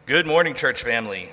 Good morning, church family.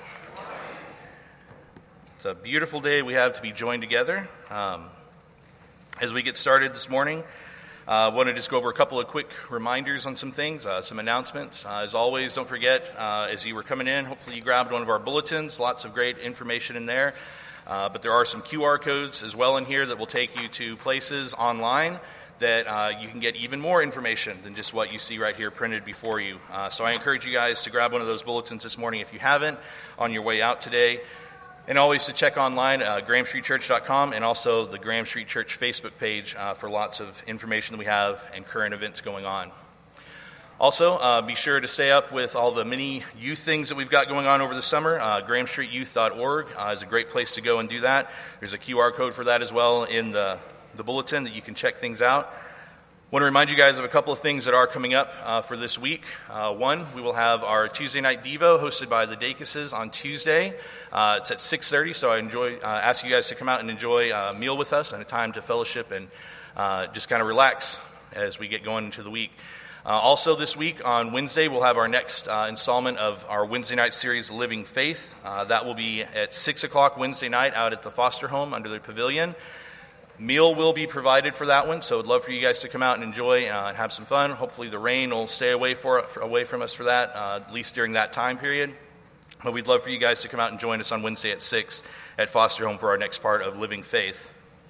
It's a beautiful day we have to be joined together. As we get started this morning, I want to just go over a couple of quick reminders on some things, some announcements. As always, don't forget, as you were coming in, hopefully you grabbed one of our bulletins. Lots of great information in there. But there are some QR codes as well in here that will take you to places online that you can get even more information than just what you see right here printed before you. So I encourage you guys to grab one of those bulletins this morning if you haven't on your way out today. And always to check online, GrahamStreetChurch.com, and also the Graham Street Church Facebook page for lots of information that we have and current events going on. Also, be sure to stay up with all the many youth things that we've got going on over the summer. GrahamStreetYouth.org is a great place to go and do that. There's a QR code for that as well in the bulletin that you can check things out. I want to remind you guys of a couple of things that are coming up for this week. One, we will have our Tuesday night Devo hosted by the Dacuses on Tuesday. It's at 6:30, so I ask you guys to come out and enjoy a meal with us and a time to fellowship and just kind of relax as we get going into the week. Also this week on Wednesday, we'll have our next installment of our Wednesday night series, Living Faith. That will be at 6 o'clock Wednesday night out at the Foster Home under the pavilion. Meal will be provided for that one, so I'd love for you guys to come out and enjoy and have some fun. Hopefully the rain will stay away from us for that, at least during that time period. But we'd love for you guys to come out and join us on Wednesday at 6 at Foster Home for our next part of Living Faith.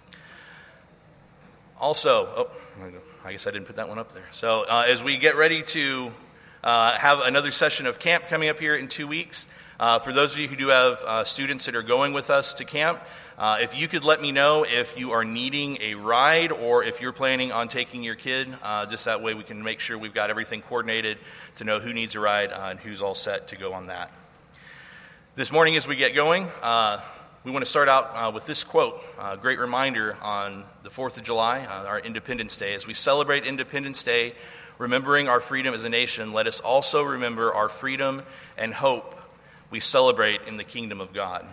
Also, I guess I didn't put that one up there. So as we get ready to have another session of camp coming up here in 2 weeks, for those of you who do have students that are going with us to camp, if you could let me know if you are needing a ride or if you're planning on taking your kid, just that way we can make sure we've got everything coordinated to know who needs a ride and who's all set to go on that. This morning as we get going, we want to start out with this quote, a great reminder on the 4th of July, our Independence Day. As we celebrate Independence Day, remembering our freedom as a nation, let us also remember our freedom and hope we celebrate in the kingdom of God.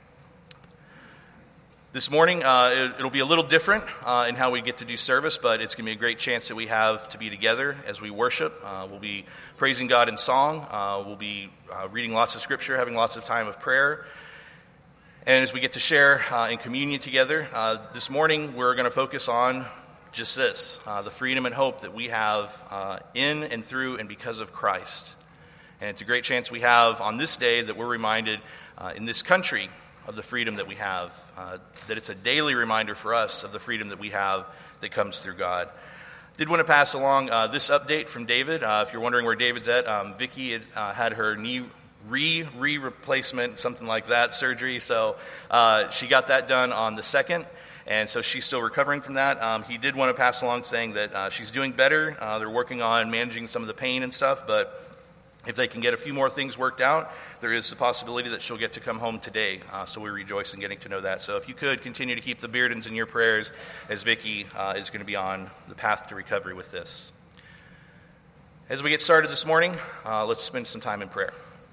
This morning, it'll be a little different in how we get to do service, but it's going to be a great chance that we have to be together as we worship. We'll be praising God in song. We'll be reading lots of scripture, having lots of time of prayer. And as we get to share in communion together, this morning we're going to focus on just this, the freedom and hope that we have in and through and because of Christ. And it's a great chance we have on this day that we're reminded in this country of the freedom that we have, that it's a daily reminder for us of the freedom that we have that comes through God. Did want to pass along this update from David. If you're wondering where David's at, Vicky had her knee replacement, something like that, surgery. So she got that done on the 2nd, and so she's still recovering from that. He did want to pass along saying that she's doing better. They're working on managing some of the pain and stuff, but if they can get a few more things worked out, there is the possibility that she'll get to come home today. So we rejoice in getting to know that. So if you could continue to keep the Beardens in your prayers as Vicky is going to be on the path to recovery with this. As we get started this morning, let's spend some time in prayer.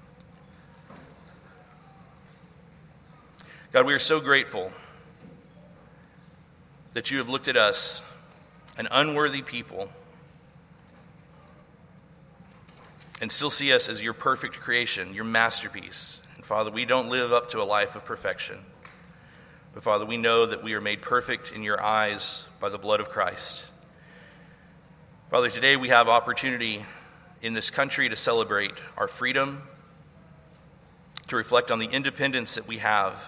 God, we are so grateful that you have looked at us, an unworthy people, and still see us as your perfect creation, your masterpiece. And Father, we don't live up to a life of perfection. But Father, we know that we are made perfect in your eyes by the blood of Christ. Father, today we have opportunity in this country to celebrate our freedom, to reflect on the independence that we have.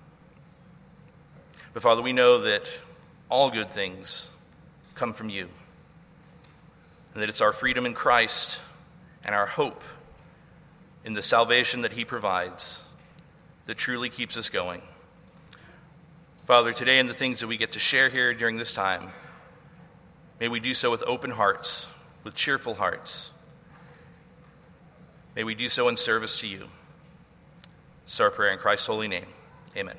But Father, we know that all good things come from you, and that it's our freedom in Christ and our hope in the salvation that he provides that truly keeps us going. Father, today in the things that we get to share here during this time, may we do so with open hearts, with cheerful hearts. May we do so in service to you. It's our prayer in Christ's holy name. Amen.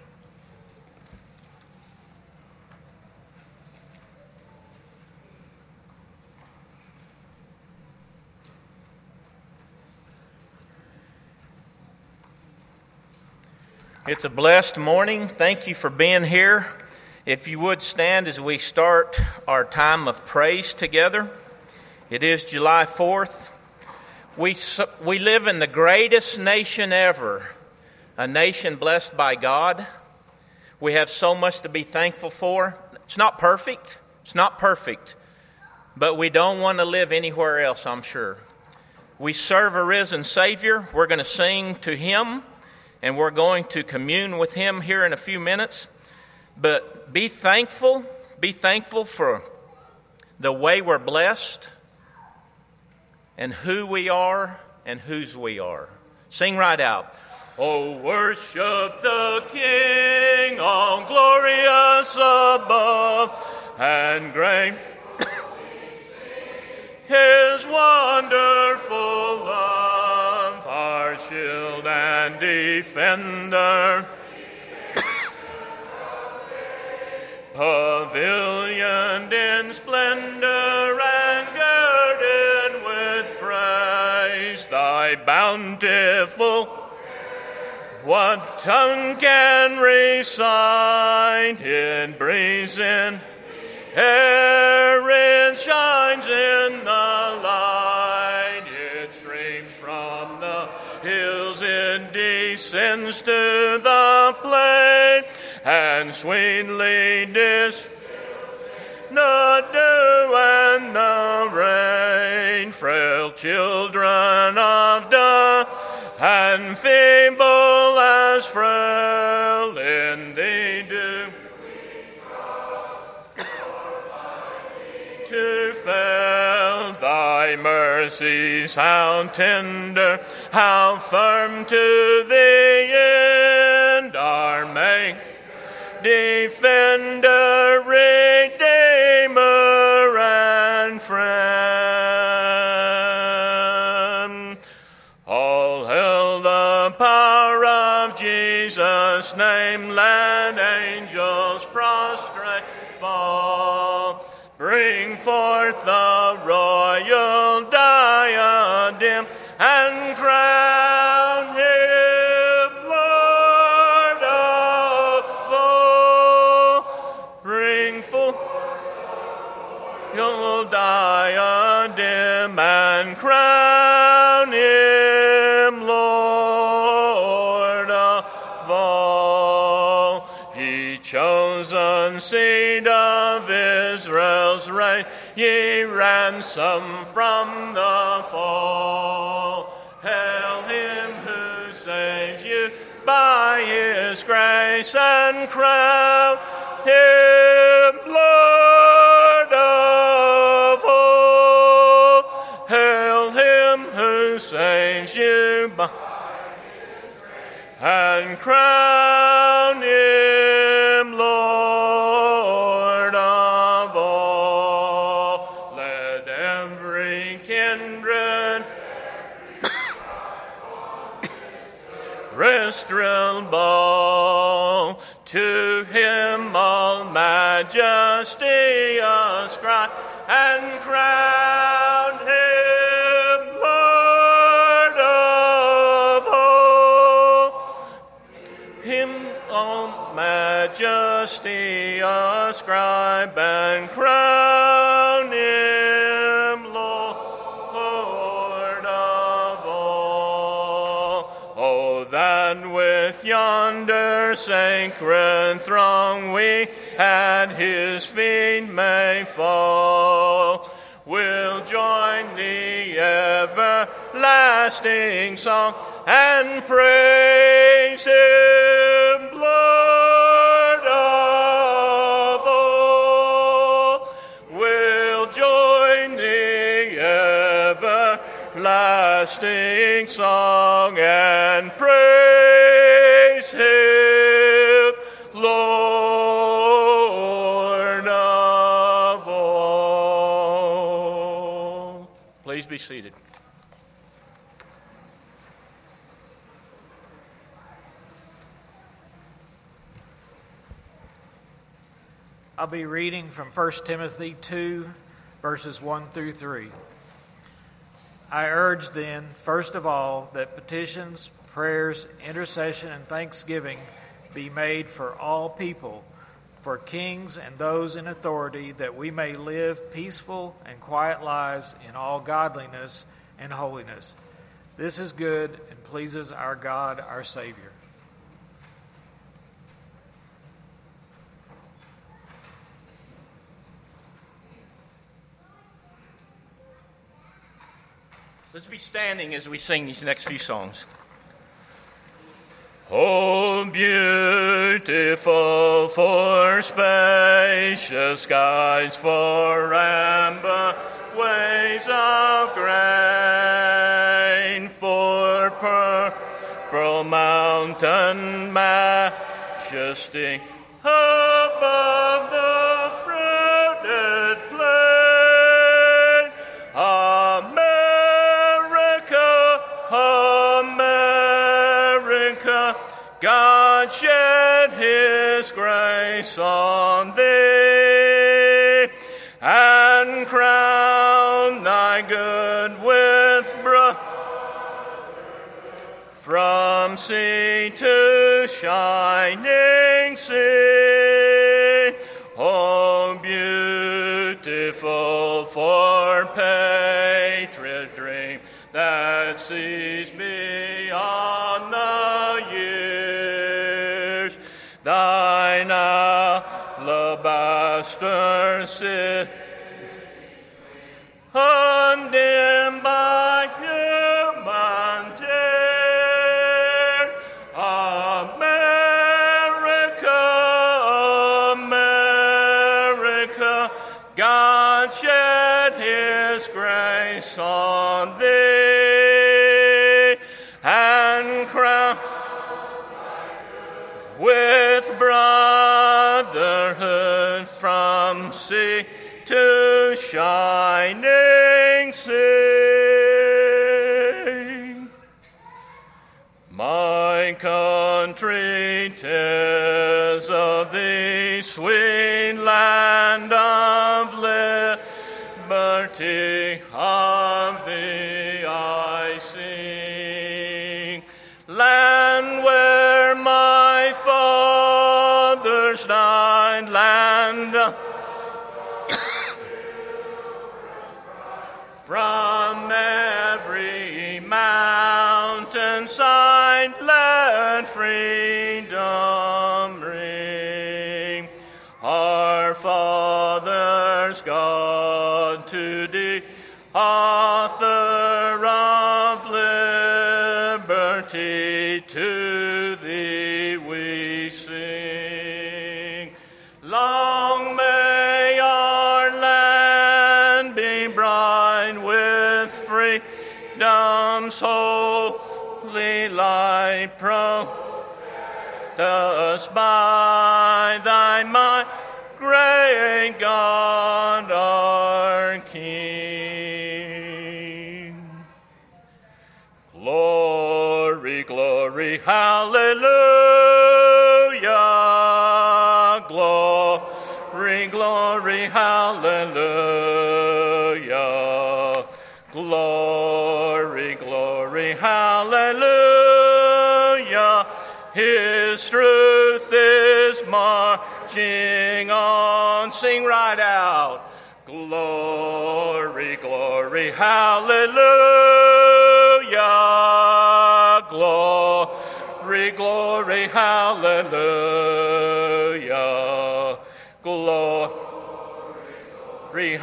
It's a blessed morning. Thank you for being here. If you would stand as we start our time of praise together. It is July 4th. We live in the greatest nation ever, a nation blessed by God. We have so much to be thankful for. It's not perfect. But we don't want to live anywhere else, I'm sure. We serve a risen Savior. We're going to sing to Him, and we're going to commune with Him here in a few minutes. But be thankful. Be thankful for the way we're blessed and who we are and whose we are. Sing right out. Oh, worship the King, all glorious above, and great His wonderful love, our shield and defender, pavilioned in splendor and girded with praise, thy bountiful. What tongue can recite? It breathes in air, it shines in the light. It streams from the hills, it descends to the plain, and sweetly distills the dew and the rain. Frail children of the and feeble as frail in thee do to fail. Thy mercies how tender, how firm to the end, are made defender, redeemer, and friend. All hail the power of Jesus' name, let angels prostrate fall. Bring forth the royal diadem and crown Him Lord of all. Bring forth your diadem and crown Him Lord of all. Ye chosen seed of Israel's race, ye ransom from the fall. Hail Him who saves you by His grace, and crown Him Lord of all. Hail Him who saves you by His grace, and crown Him Lord of all. Let every kindred restful bow to Him, all majesty ascribe, and crown Him Lord of all. Him all majesty ascribe, and crown Him Lord of all. Oh, that with yonder sacred throng we at His feet may fall. We'll join the everlasting song and praise Him, Lord of all. We'll join the everlasting song and praise Him, Lord of all. Please be seated. I'll be reading from 1 Timothy 2, verses 1 through 3. I urge then, first of all, that petitions, prayers, intercession, and thanksgiving be made for all people, for kings and those in authority, that we may live peaceful and quiet lives in all godliness and holiness. This is good and pleases our God, our Savior. Let's be standing as we sing these next few songs. Oh, beautiful for spacious skies, for amber ways of grain, for purple mountain majesty above the fruited plain. America, God shed his grace on thee, and crown thy good with from sea to shining sea. Oh, beautiful for patriot dream that sees beyond the years. Thine alabaster city, undimmed by human tear. America, America, God shed his grace on thee, and crowned with brotherhood from sea to shining sea. My country, 'tis of thee, sweet land of liberty, of thee I sing. Land where my fathers died, land from every mountainside, let freedom ring. Our fathers, God to thee, author of liberty, to thee we sing. Long may our land be bright with freedom's holy light, protect us by thy might, great God our King. Glory, glory, hallelujah. Glory, glory, hallelujah. Glory, glory, hallelujah. His truth is marching on. Sing right out. Glory, glory, hallelujah. Glory, glory, hallelujah. Glory,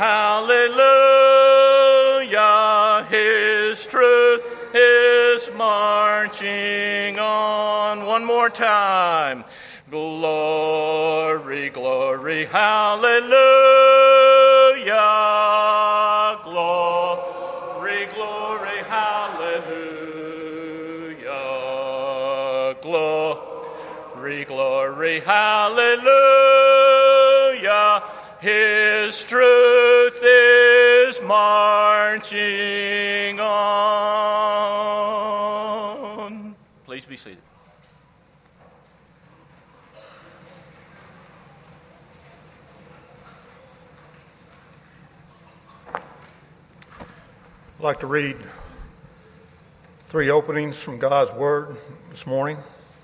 hallelujah. His truth is marching on. One more time. Glory, glory, hallelujah. Glory, glory, hallelujah. Glory, glory, hallelujah. His truth is marching on. Please be seated. I'd like to read 3 openings from God's Word this morning.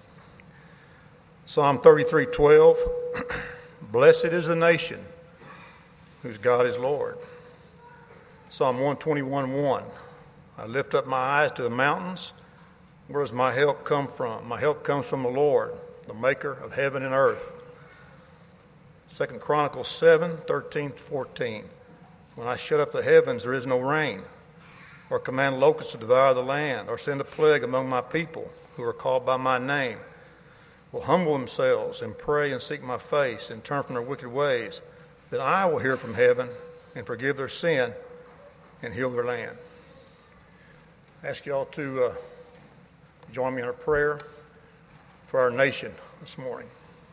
Psalm 33:12, blessed is the nation whose God is Lord. Psalm 121:1, I lift up my eyes to the mountains. Where does my help come from? My help comes from the Lord, the maker of heaven and earth. 2 Chronicles 7:13-14. When I shut up the heavens, there is no rain, or command locusts to devour the land, or send a plague among my people who are called by my name, will humble themselves and pray and seek my face and turn from their wicked ways, then I will hear from heaven and forgive their sin and heal their land. I ask you all to join me in a prayer for our nation this morning.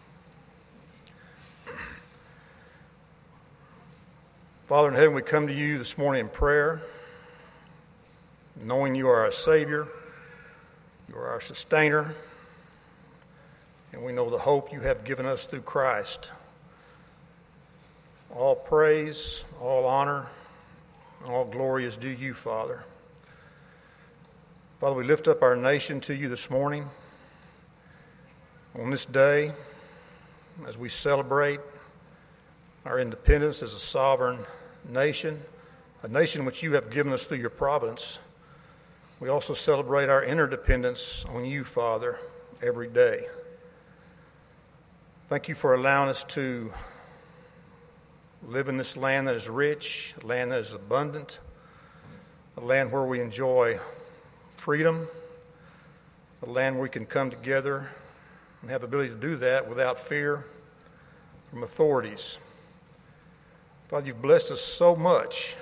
Father in heaven, we come to you this morning in prayer, knowing you are our Savior, you are our sustainer, and we know the hope you have given us through Christ. All praise, all honor, and all glory is due you, Father. Father, we lift up our nation to you this morning. On this day, as we celebrate our independence as a sovereign nation, a nation which you have given us through your providence, we also celebrate our interdependence on you, Father, every day. Thank you for allowing us to live in this land that is rich, a land that is abundant, a land where we enjoy freedom, a land where we can come together and have the ability to do that without fear from authorities. Father, you've blessed us so much,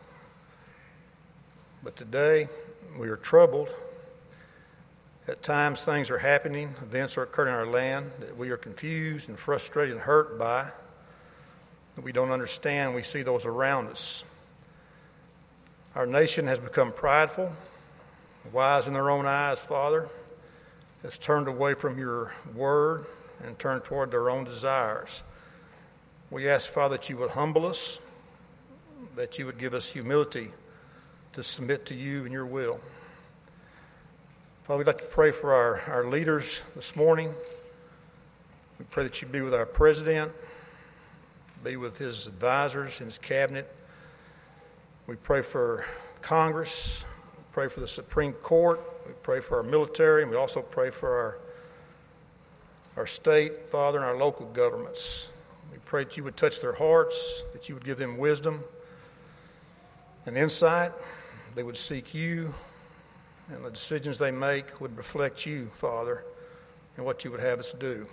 but today we are troubled. At times things are happening, events are occurring in our land that we are confused and frustrated and hurt by, that we don't understand. We see those around us. Our nation has become prideful, wise in their own eyes, Father, has turned away from your word and turned toward their own desires. We ask, Father, that you would humble us, that you would give us humility to submit to you and your will. Father, we'd like to pray for our leaders this morning. We pray that you be with our president, be with his advisors and his cabinet. We pray for Congress. We pray for the Supreme Court. We pray for our military. And we also pray for our state, Father, and our local governments. We pray that you would touch their hearts, that you would give them wisdom and insight. They would seek you, and the decisions they make would reflect you, Father, and what you would have us do.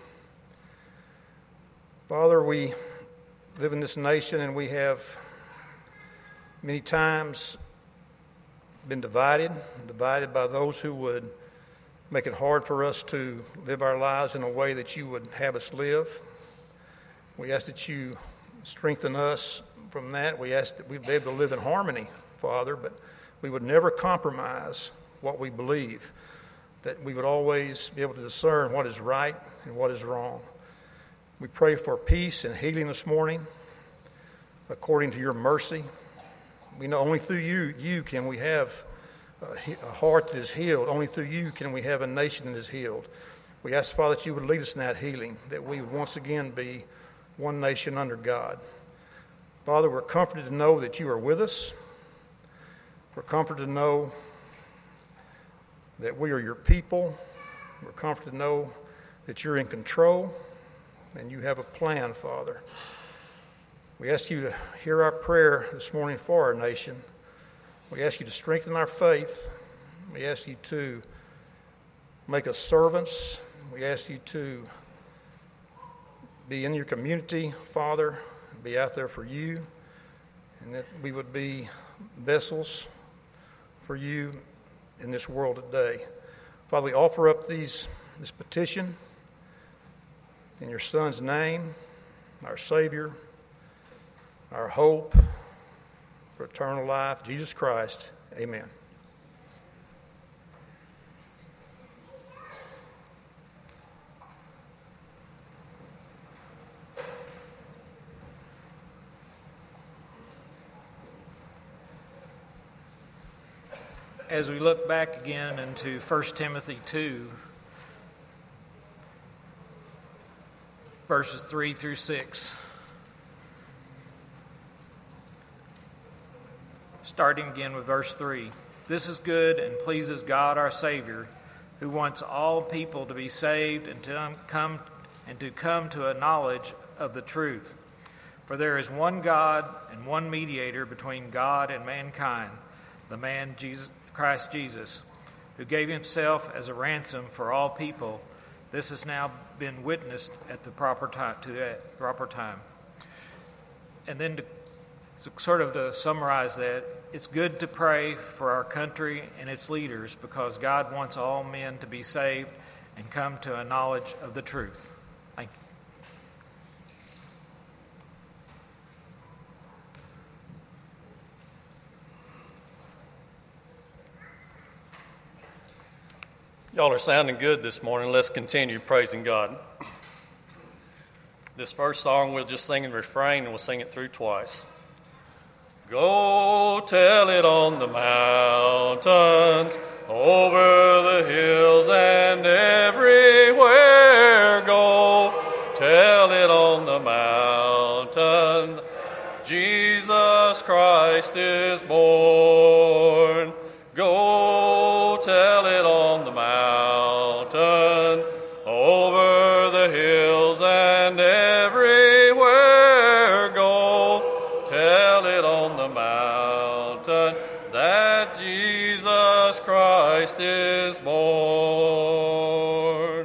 Father, we live in this nation, and we have many times been divided by those who would make it hard for us to live our lives in a way that you would have us live. We ask that you strengthen us from that. We ask that we'd be able to live in harmony, Father, but we would never compromise what we believe, that we would always be able to discern what is right and what is wrong. We pray for peace and healing this morning according to your mercy. We know only through you can we have a heart that is healed. Only through you can we have a nation that is healed. We ask, Father, that you would lead us in that healing, that we would once again be one nation under God. Father, we're comforted to know that you are with us. We're comforted to know that we are your people. We're comforted to know that you're in control and you have a plan, Father. We ask you to hear our prayer this morning for our nation. We ask you to strengthen our faith. We ask you to make us servants. We ask you to be in your community, Father, and be out there for you, and that we would be vessels for you in this world today. Father, we offer up this petition in your Son's name, our Savior, our hope for eternal life, Jesus Christ. Amen. As we look back again into 1 Timothy 2, verses 3 through 6, starting again with verse 3. This is good and pleases God our Savior, who wants all people to be saved and to come to a knowledge of the truth. For there is one God and one mediator between God and mankind, the man Christ Jesus, who gave himself as a ransom for all people. This has now been witnessed at the proper time. And then to summarize that, it's good to pray for our country and its leaders because God wants all men to be saved and come to a knowledge of the truth. Thank you. Y'all are sounding good this morning. Let's continue praising God. This first song, we'll just sing the refrain and we'll sing it through twice. Go tell it on the mountains, over the hills and everywhere. Go tell it on the mountain, Jesus Christ is born. Go tell it on the mountain, over the hills and everywhere. Go tell it on the mountain that Jesus Christ is born.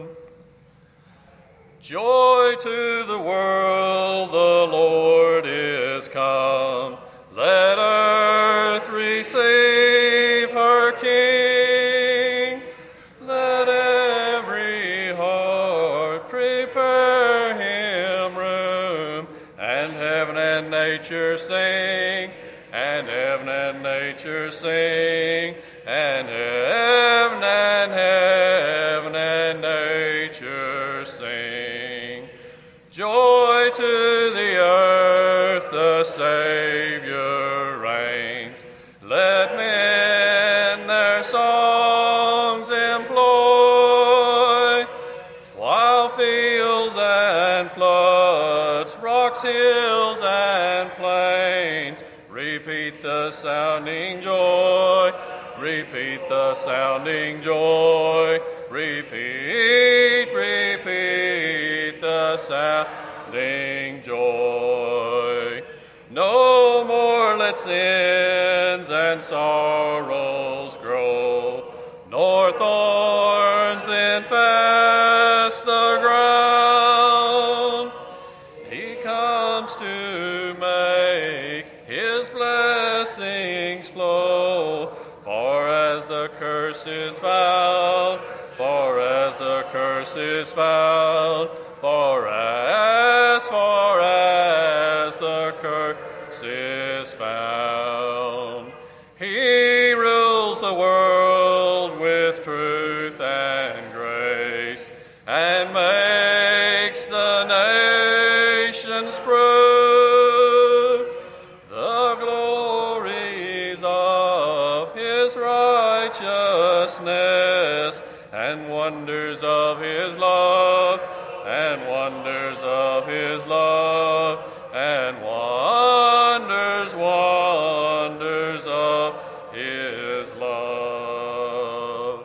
Joy to the world, the Lord is come. Let earth receive her King. Let every heart prepare him room. And heaven and nature sing. And heaven and nature sing. And heaven and nature sing. Joy to the earth, the Savior reigns. Let men their songs employ, while fields and floods, rocks, hills, and plains repeat the sounding joy. Repeat the sounding joy. Repeat the sounding joy. No more let sins and sorrows grow, nor thorns infest the ground. He comes to make his blessings flow, far as the curse is found, far as the curse is found, far as the curse is found. He rules the world with truth and grace, and makes the nations prove the glories of his righteousness, and wonders of his love, and wonders of his love, and wonders of his love.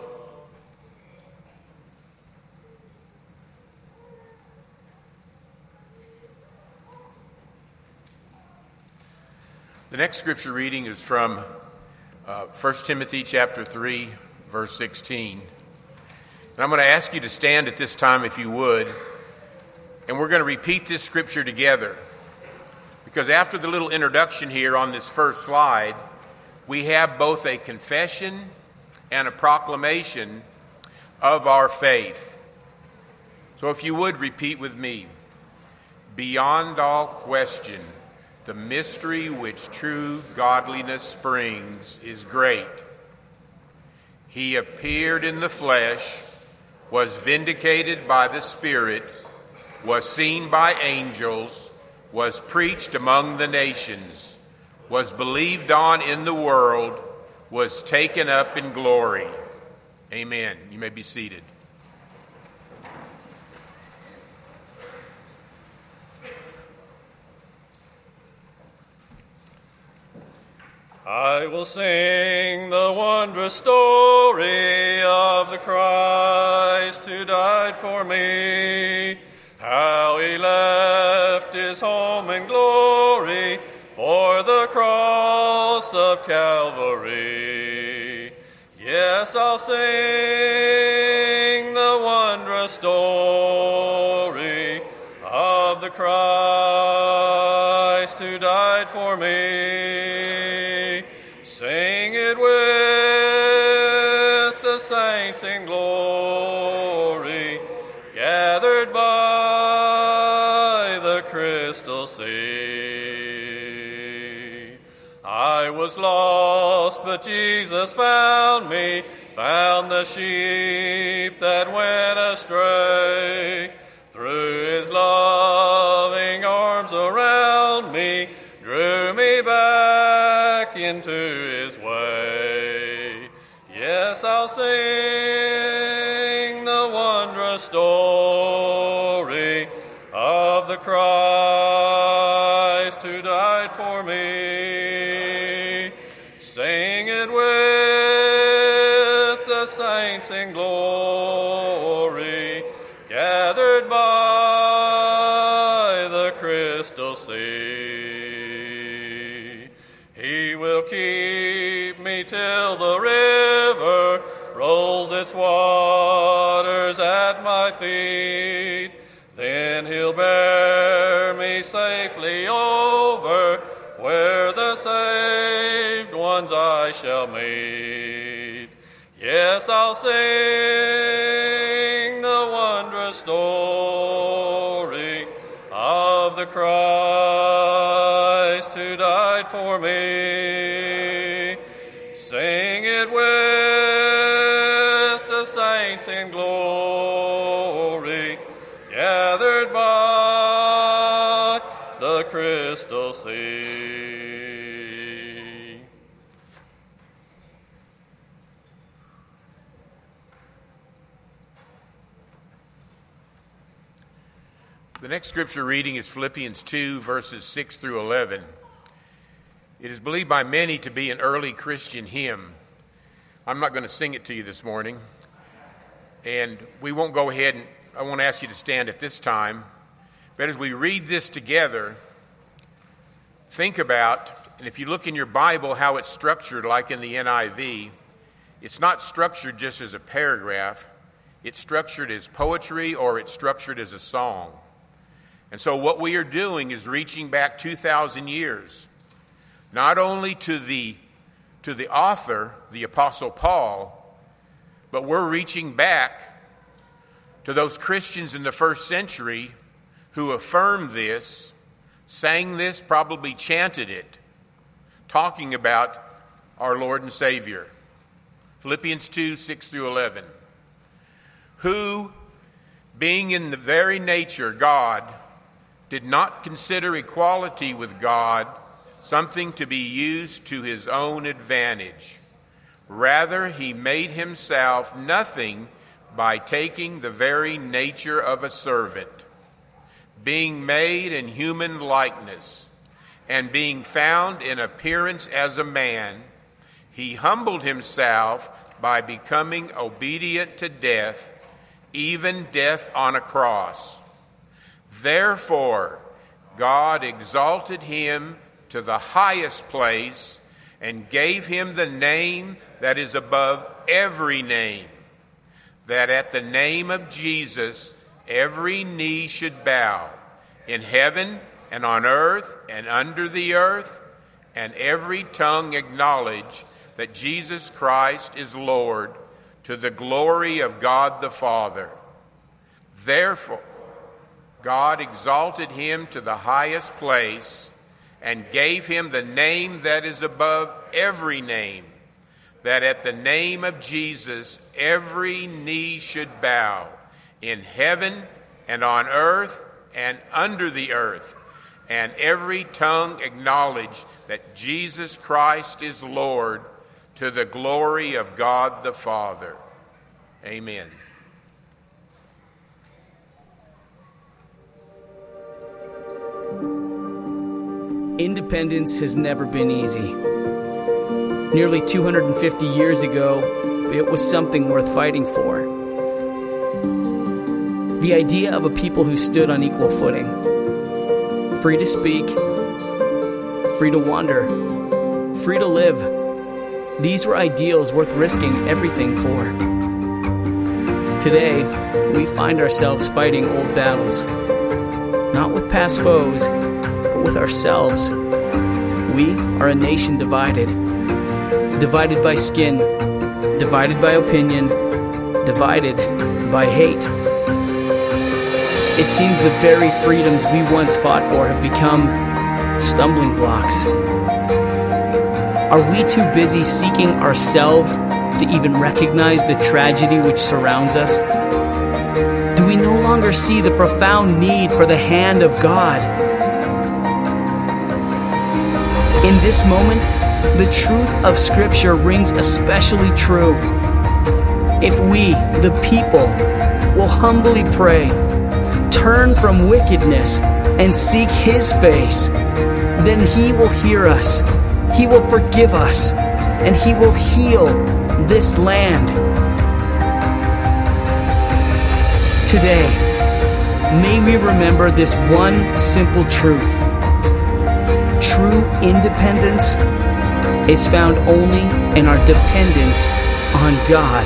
The next scripture reading is from 1 Timothy chapter 3, verse 16. And I'm going to ask you to stand at this time if you would, and we're going to repeat this scripture together. Because after the little introduction here on this first slide, we have both a confession and a proclamation of our faith. So if you would repeat with me. Beyond all question, the mystery which true godliness springs is great. He appeared in the flesh, was vindicated by the Spirit, was seen by angels, was preached among the nations, was believed on in the world, was taken up in glory. Amen. You may be seated. I will sing the wondrous story of the Christ who died for me, how he left his home and glory for the cross of Calvary. Yes, I'll sing the wondrous story of the Christ who died for me. Sing it with the saints in glory, gathered by the crystal sea. I was lost, but Jesus found me, found the sheep that went astray. Threw his loving arms around me, drew me back into his way. Yes, I'll sing the wondrous story of the Christ who died for me. Sing it with the saints in glory, gathered by the crystal sea. He will keep me till the river rolls its waters at my feet. Then he'll bear me safely over where the saved ones I shall meet. Yes, I'll sing the wondrous story of the Christ who died for me. Sing it with the saints in glory, gathered by the crystal sea. The next scripture reading is Philippians 2, verses 6 through 11. It is believed by many to be an early Christian hymn. I'm not going to sing it to you this morning, and we won't go ahead and I won't ask you to stand at this time. But as we read this together, think about, and if you look in your Bible, how it's structured like in the NIV, it's not structured just as a paragraph. It's structured as poetry or it's structured as a song. And so what we are doing is reaching back 2,000 years, not only to the author, the Apostle Paul, but we're reaching back to those Christians in the first century who affirmed this, sang this, probably chanted it, talking about our Lord and Savior. Philippians 2, 6 through 11. Who, being in the very nature God, did not consider equality with God something to be used to his own advantage. Rather, he made himself nothing by taking the very nature of a servant, being made in human likeness, and being found in appearance as a man, he humbled himself by becoming obedient to death, even death on a cross. Therefore, God exalted him to the highest place and gave him the name that is above every name, that at the name of Jesus every knee should bow, in heaven and on earth and under the earth, and every tongue acknowledge that Jesus Christ is Lord, to the glory of God the Father. Therefore, God exalted him to the highest place and gave him the name that is above every name, that at the name of Jesus every knee should bow, in heaven and on earth and under the earth, and every tongue acknowledge that Jesus Christ is Lord, to the glory of God the Father. Amen. Independence has never been easy. Nearly 250 years ago, it was something worth fighting for. The idea of a people who stood on equal footing, free to speak, free to wander, free to live. These were ideals worth risking everything for. Today, we find ourselves fighting old battles, not with past foes, but with ourselves. We are a nation divided. Divided by skin, divided by opinion, divided by hate. It seems the very freedoms we once fought for have become stumbling blocks. Are we too busy seeking ourselves to even recognize the tragedy which surrounds us? Do we no longer see the profound need for the hand of God? In this moment, the truth of Scripture rings especially true. If we, the people, will humbly pray, turn from wickedness, and seek His face, then He will hear us, He will forgive us, and He will heal this land. Today, may we remember this one simple truth. True independence is found only in our dependence on God.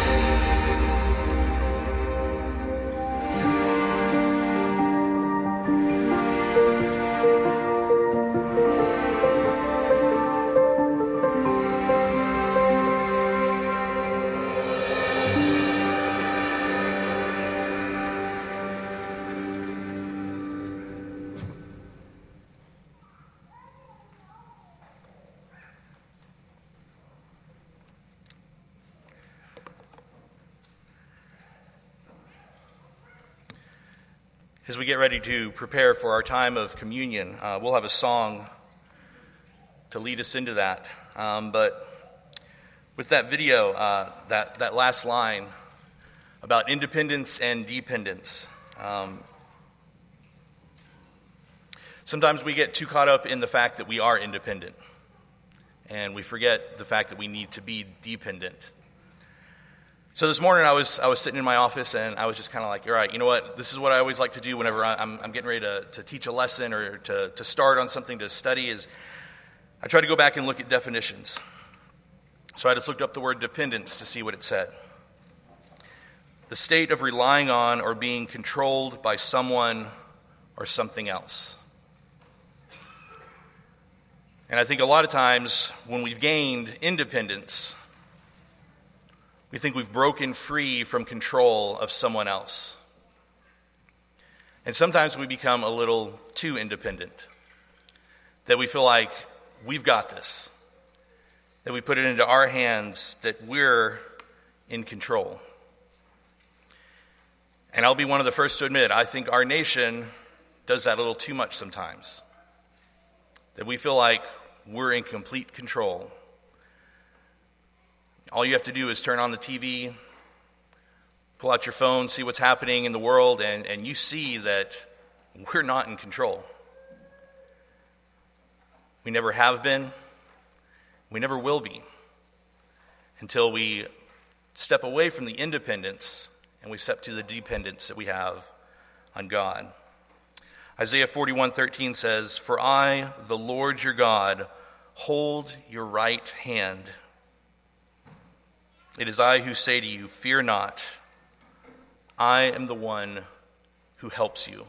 As we get ready to prepare for our time of communion, we'll have a song to lead us into that. But with that video, that last line about independence and dependence, sometimes we get too caught up in the fact that we are independent, and we forget the fact that we need to be dependent. So this morning I was sitting in my office, and I was just kind of like, all right, you know what? This is what I always like to do whenever I'm getting ready to teach a lesson or to start on something to study is I try to go back and look at definitions. So I just looked up the word dependence to see what it said. The state of relying on or being controlled by someone or something else. And I think a lot of times when we've gained independence, we think we've broken free from control of someone else. And sometimes we become a little too independent, that we feel like we've got this, that we put it into our hands, that we're in control. And I'll be one of the first to admit, I think our nation does that a little too much sometimes, that we feel like we're in complete control. All you have to do is turn on the TV, pull out your phone, see what's happening in the world, and you see that we're not in control. We never have been. We never will be until we step away from the independence and we step to the dependence that we have on God. Isaiah 41:13 says, "For I, the Lord your God, hold your right hand. It is I who say to you, fear not. I am the one who helps you."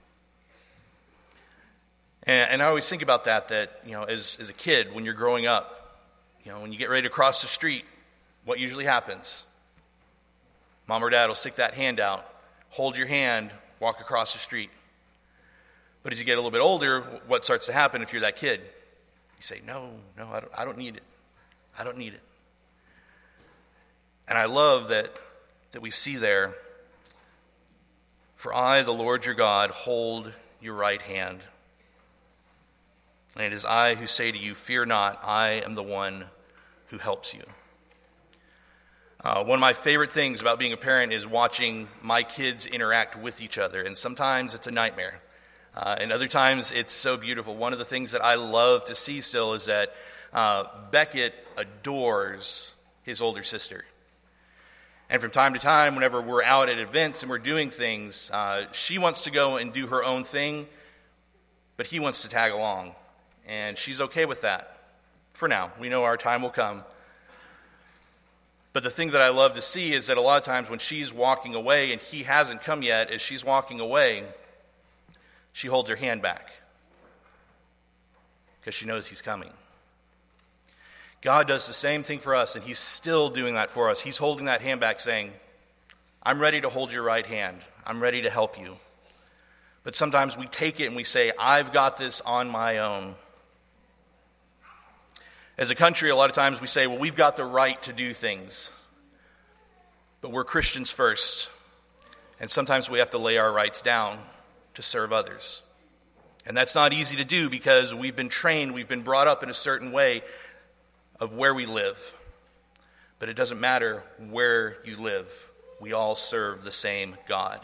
And I always think about that as a kid, when you're growing up, when you get ready to cross the street, what usually happens? Mom or dad will stick that hand out, hold your hand, walk across the street. But as you get a little bit older, what starts to happen if you're that kid? You say, no, I don't need it. I don't need it. And I love that we see there, "For I, the Lord your God, hold your right hand. And it is I who say to you, fear not, I am the one who helps you." One of my favorite things about being a parent is watching my kids interact with each other. And sometimes it's a nightmare. And other times it's so beautiful. One of the things that I love to see still is that Beckett adores his older sister. And from time to time, whenever we're out at events and we're doing things, she wants to go and do her own thing, but he wants to tag along. And she's okay with that for now. We know our time will come. But the thing that I love to see is that a lot of times when she's walking away and he hasn't come yet, as she's walking away, she holds her hand back because she knows he's coming. God does the same thing for us, and he's still doing that for us. He's holding that hand back saying, I'm ready to hold your right hand. I'm ready to help you. But sometimes we take it and we say, I've got this on my own. As a country, a lot of times we say, well, we've got the right to do things. But we're Christians first. And sometimes we have to lay our rights down to serve others. And that's not easy to do because we've been trained, we've been brought up in a certain way of where we live. But it doesn't matter where you live. We all serve the same God.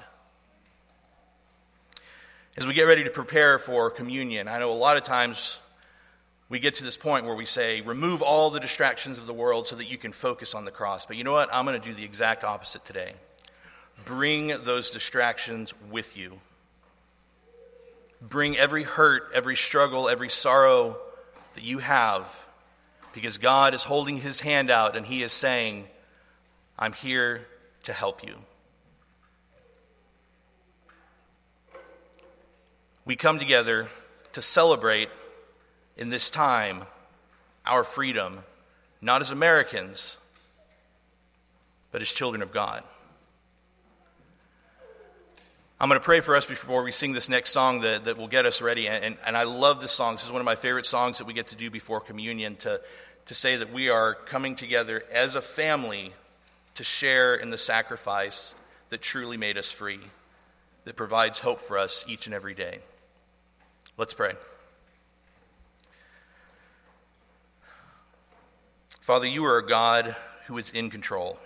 As we get ready to prepare for communion, I know a lot of times we get to this point where we say, remove all the distractions of the world so that you can focus on the cross. But you know what? I'm going to do the exact opposite today. Bring those distractions with you. Bring every hurt, every struggle, every sorrow that you have, because God is holding his hand out and he is saying, I'm here to help you. We come together to celebrate in this time our freedom, not as Americans, but as children of God. I'm going to pray for us before we sing this next song that will get us ready. And I love this song. This is one of my favorite songs that we get to do before communion, to say that we are coming together as a family to share in the sacrifice that truly made us free, that provides hope for us each and every day. Let's pray. Father, you are a God who is in control.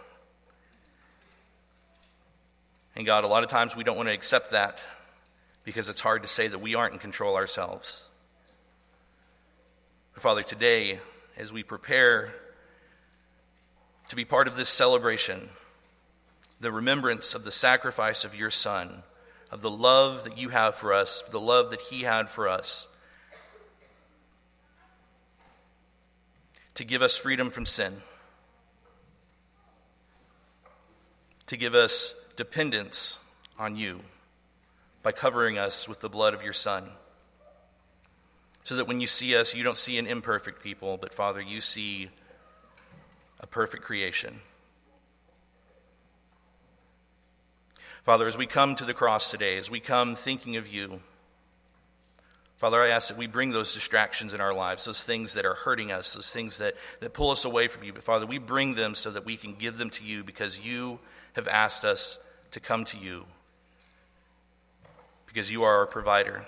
And God, a lot of times we don't want to accept that because it's hard to say that we aren't in control ourselves. But Father, today, as we prepare to be part of this celebration, the remembrance of the sacrifice of your Son, of the love that you have for us, the love that he had for us, to give us freedom from sin, to give us dependence on you by covering us with the blood of your Son, so that when you see us, you don't see an imperfect people, but Father, you see a perfect creation. Father, as we come to the cross today, as we come thinking of you, Father, I ask that we bring those distractions in our lives, those things that are hurting us, those things that pull us away from you. But Father, we bring them so that we can give them to you because you have asked us to come to you, because you are our provider.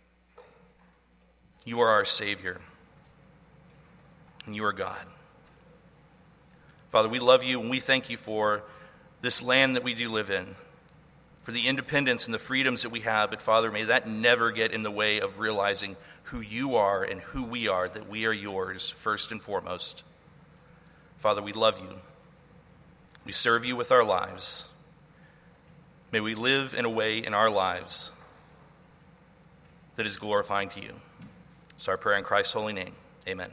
You are our Savior, and you are God. Father, we love you and we thank you for this land that we do live in, for the independence and the freedoms that we have. But Father, may that never get in the way of realizing who you are and who we are, that we are yours first and foremost. Father, we love you. We serve you with our lives. May we live in a way in our lives that is glorifying to you. It's our prayer in Christ's holy name. Amen.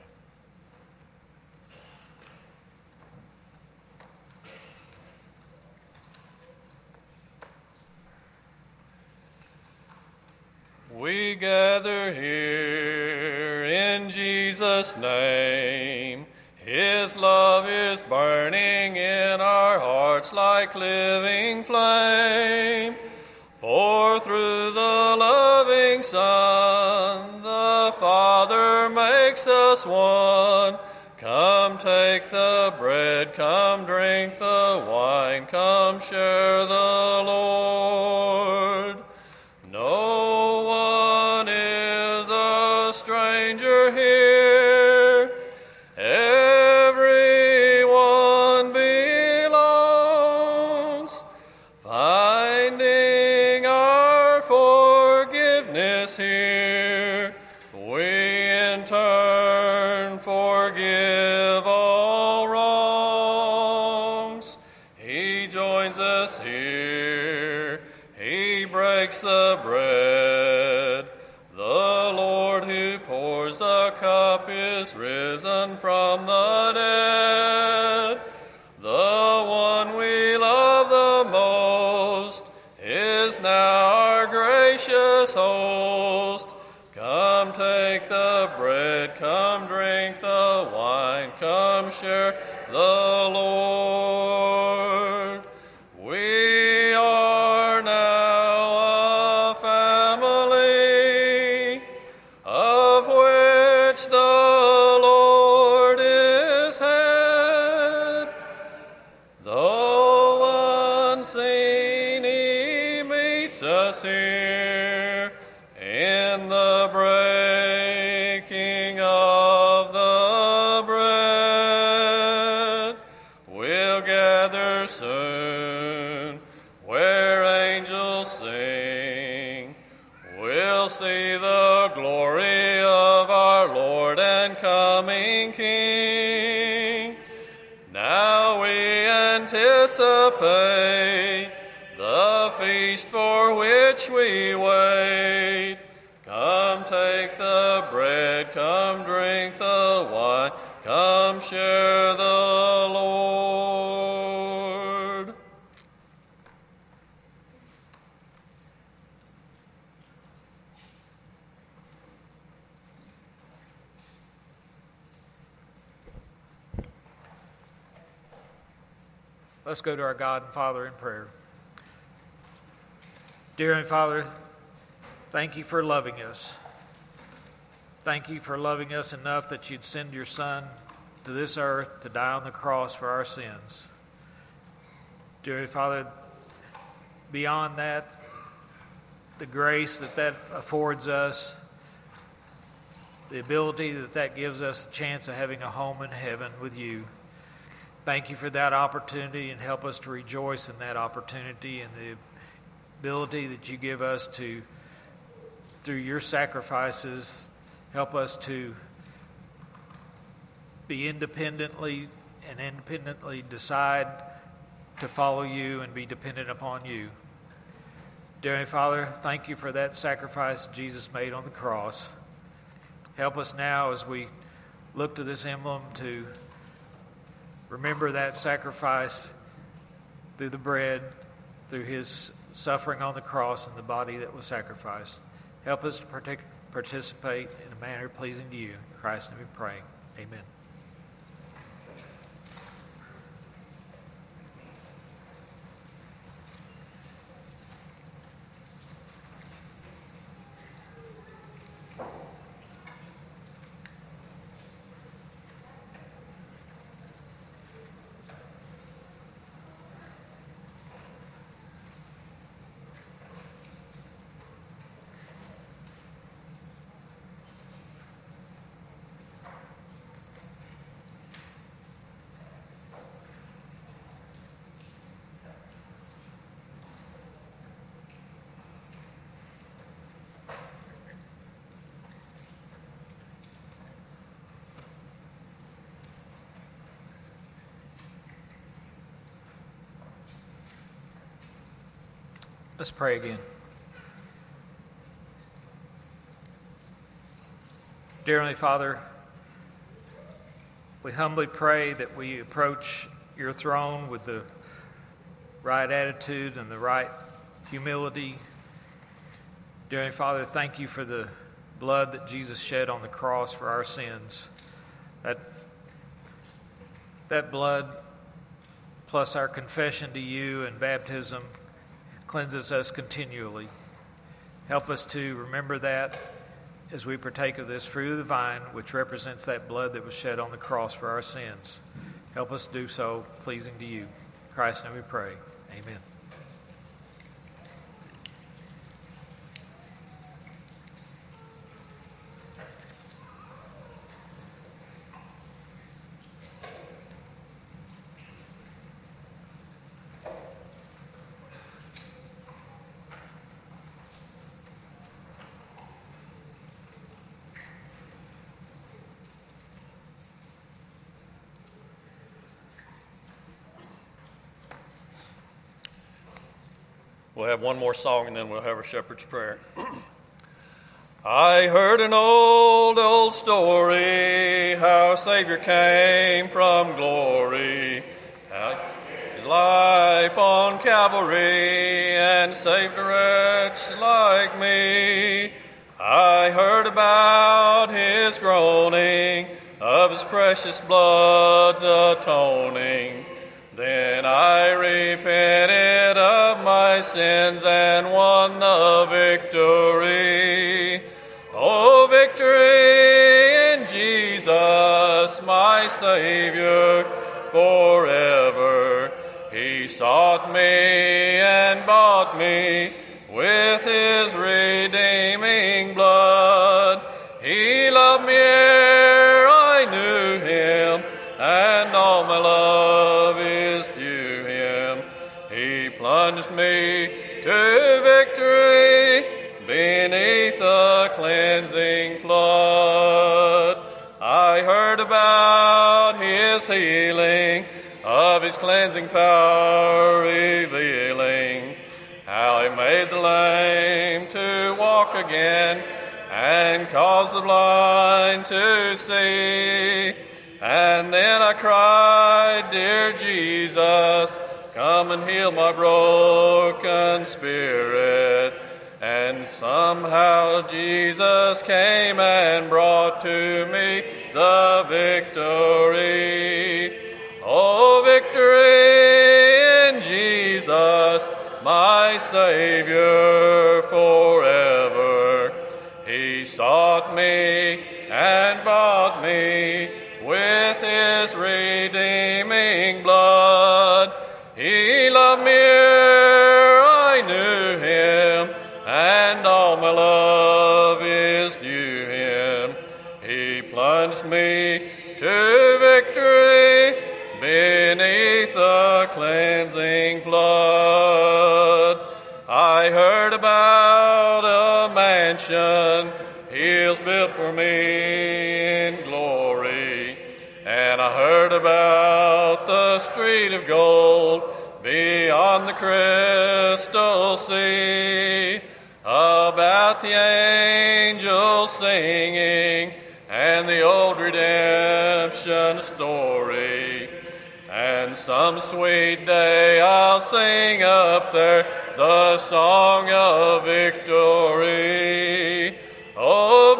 We gather here in Jesus' name. His love is burning in our hearts like living flame. For through the loving Son, the Father makes us one. Come take the bread, come drink the wine, come share the Lord. No one is a stranger here. Everyone belongs. Finding our forgiveness here, we in turn forgive cup is risen from the dead. The one we love the most is now our gracious host. Come take the bread, come drink the wine, come share the Lord. We are now a family of which the Lord is head. Though unseen, he meets us here in the breaking of the bread. We'll gather soon where angels sing. We'll see the glory of our Lord and coming King. Now we anticipate the feast for which we wait. Come take the bread, come drink the wine, come share the Lord. Let's go to our God and Father in prayer. Dear Heavenly Father, thank you for loving us. Thank you for loving us enough that you'd send your Son to this earth to die on the cross for our sins. Dear Heavenly Father, beyond that, the grace that affords us, the ability that gives us a chance of having a home in heaven with you. Thank you for that opportunity, and help us to rejoice in that opportunity and the ability that you give us to, through your sacrifices, help us to be independently decide to follow you and be dependent upon you. Dear Heavenly Father, thank you for that sacrifice Jesus made on the cross. Help us now as we look to this emblem to remember that sacrifice through the bread, through his suffering on the cross and the body that was sacrificed. Help us to participate in a manner pleasing to you. In Christ's name we pray. Amen. Let's pray again. Dear Heavenly Father, we humbly pray that we approach your throne with the right attitude and the right humility. Dear Heavenly Father, thank you for the blood that Jesus shed on the cross for our sins. That blood, plus our confession to you and baptism, cleanses us continually. Help us to remember that as we partake of this fruit of the vine, which represents that blood that was shed on the cross for our sins. Help us do so pleasing to you. In Christ's name we pray. Amen. We'll have one more song and then we'll have our shepherd's prayer. I heard an old story, how a Savior came from glory, how his life on Calvary, and saved a wretch like me. I heard about his groaning, of his precious blood's atoning. Then I repented of my sins and won the victory. Oh, victory in Jesus, my Savior, forever. He sought me and bought me with his redeeming blood. He loved me ere I knew him, and all my love is due him. He plunged me to victory beneath the cleansing flood. I heard about his healing, of his cleansing power revealing, how he made the lame to walk again, and caused the blind to see. And then I cried, Dear Jesus, come and heal my broken spirit. And somehow Jesus came and brought to me the victory. Oh, victory in Jesus, my Savior, forever. He sought me and bought me with his redeeming blood. He loved me ere I knew him, and all my love is due him. He plunged me to victory beneath the cleansing flood. I heard about a mansion he's built for me in glory, and I heard about the street of gold beyond the crystal sea, about the angels singing and the old redemption story. And some sweet day I'll sing up there the song of victory. Oh,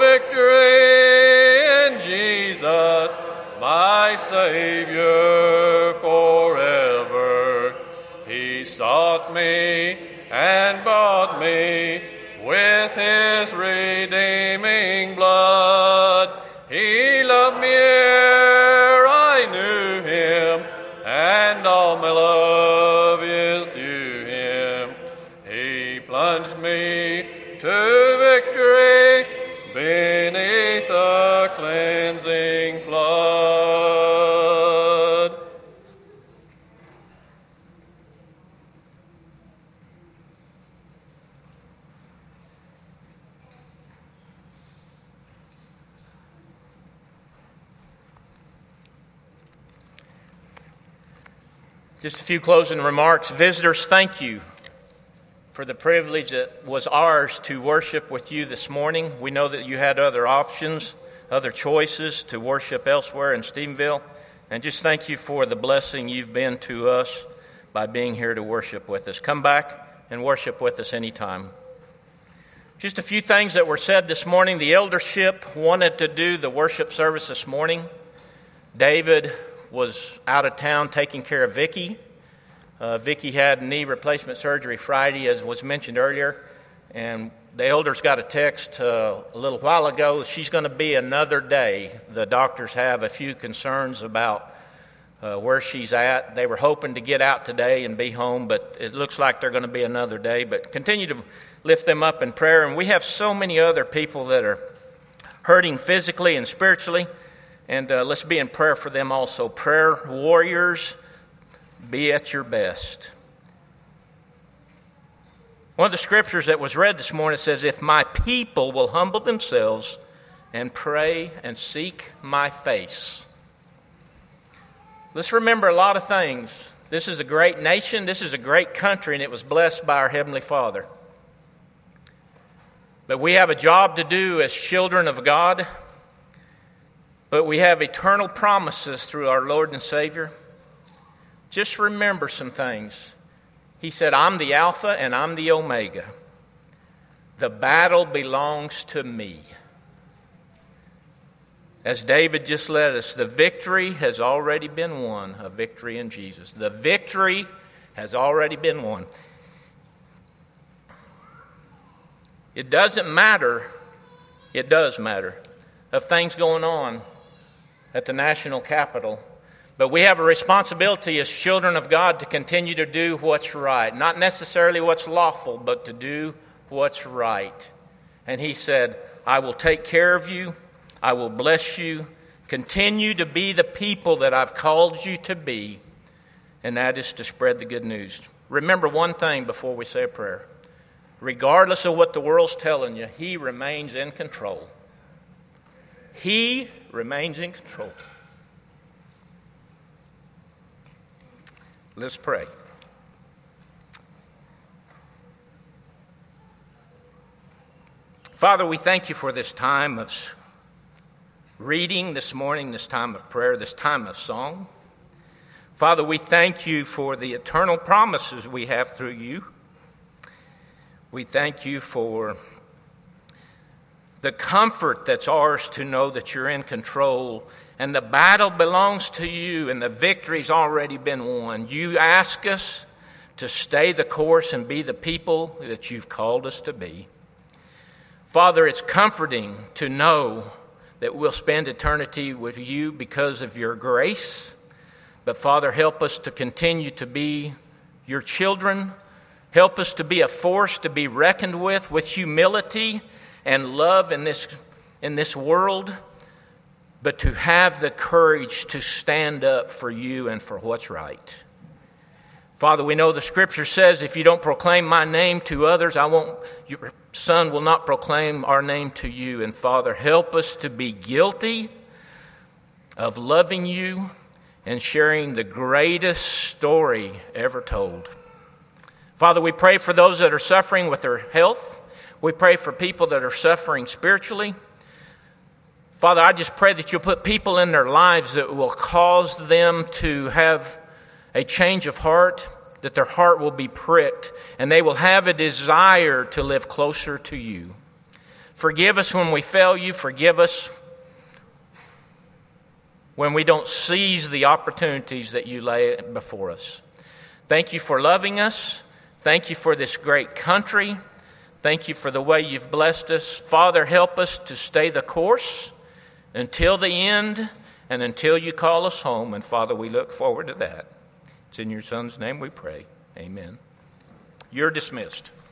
victory in Jesus, my Savior, forever. He sought me and bought me with his redeeming blood. He loved me ere I knew him, and all my love is due him. He plunged me to victory beneath the cleansing flood. Just a few closing remarks. Visitors, thank you for the privilege that was ours to worship with you this morning. We know that you had other options, other choices to worship elsewhere in Stephenville. And just thank you for the blessing you've been to us by being here to worship with us. Come back and worship with us anytime. Just a few things that were said this morning. The eldership wanted to do the worship service this morning. David was out of town taking care of Vicky. Vicky had knee replacement surgery Friday, as was mentioned earlier, and the elders got a text a little while ago. She's going to be another day. The doctors have a few concerns about where she's at. They were hoping to get out today and be home, but it looks like they're going to be another day. But continue to lift them up in prayer. And we have so many other people that are hurting physically and spiritually, and let's be in prayer for them also. Prayer warriors, be at your best. One of the scriptures that was read this morning says, if my people will humble themselves and pray and seek my face. Let's remember a lot of things. This is a great nation. This is a great country, and it was blessed by our Heavenly Father. But we have a job to do as children of God. But we have eternal promises through our Lord and Savior. Just remember some things. He said, I'm the Alpha and I'm the Omega. The battle belongs to me. As David just led us, the victory has already been won, a victory in Jesus. The victory has already been won. It doesn't matter, it does matter, of things going on at the national capital. But we have a responsibility as children of God to continue to do what's right. Not necessarily what's lawful, but to do what's right. And he said, I will take care of you. I will bless you. Continue to be the people that I've called you to be. And that is to spread the good news. Remember one thing before we say a prayer. Regardless of what the world's telling you, He remains in control. He remains in control. Let's pray. Father, we thank you for this time of reading this morning, this time of prayer, this time of song. Father, we thank you for the eternal promises we have through you. We thank you for the comfort that's ours to know that you're in control and the battle belongs to you and the victory's already been won. You ask us to stay the course and be the people that you've called us to be. Father, it's comforting to know that we'll spend eternity with you because of your grace. But Father, help us to continue to be your children. Help us to be a force to be reckoned with humility and love in this world, but to have the courage to stand up for you and for what's right. Father, we know the Scripture says, if you don't proclaim my name to others, your Son will not proclaim our name to you. And Father, help us to be guilty of loving you and sharing the greatest story ever told. Father, we pray for those that are suffering with their health. We pray for people that are suffering spiritually. Father, I just pray that you'll put people in their lives that will cause them to have a change of heart, that their heart will be pricked, and they will have a desire to live closer to you. Forgive us when we fail you. Forgive us when we don't seize the opportunities that you lay before us. Thank you for loving us. Thank you for this great country. Thank you for the way you've blessed us. Father, help us to stay the course until the end and until you call us home. And Father, we look forward to that. It's in your Son's name we pray. Amen. You're dismissed.